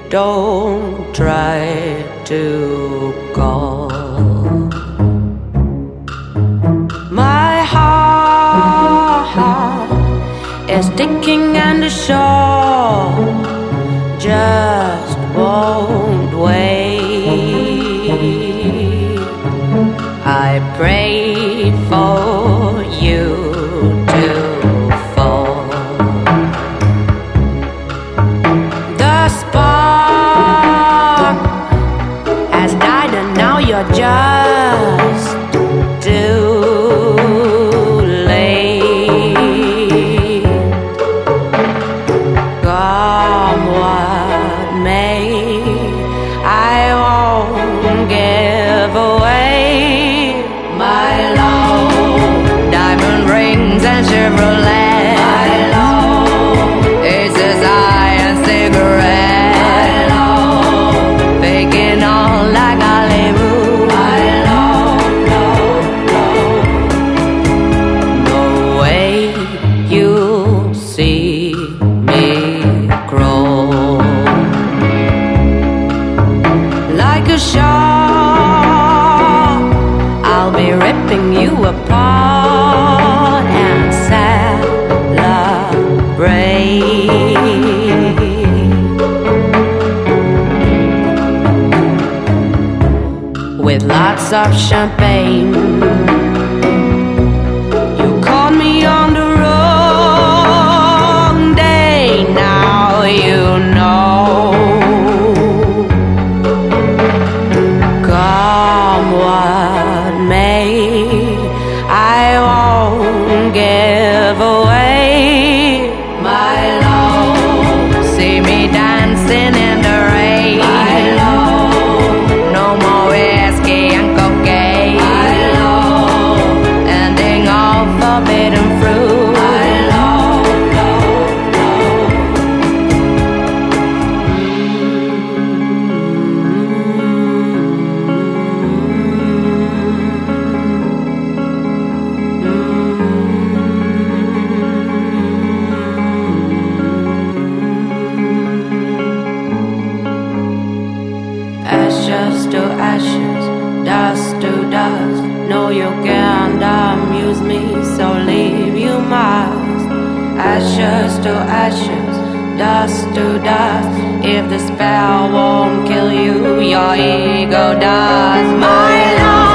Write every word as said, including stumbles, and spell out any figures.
don't try to call. My heart is ticking and the shore just won't wait. I prayed for you to fall. The spark has died and now you're just too late. Come what may, I won't give away my love. Diamond rings and Chevrolet, my love. Aces high and cigarette, my love. Faking all like Hollywood, my love, love, love. No way you'll see me crawl like a shark. I'll be ripping you apart and celebrate with lots of champagne. You caught me on the wrong day, now you know. Come what may, I won't give away my love. See me dancing in the rain, my love. No more whiskey and cocaine, my love. Ending all forbidden fruit, my love, love, love. Ashes to ashes, dust to dust. No, you can't amuse me, so leave you must. Ashes to ashes, dust to dust. If the spell won't kill you, your ego does. My love.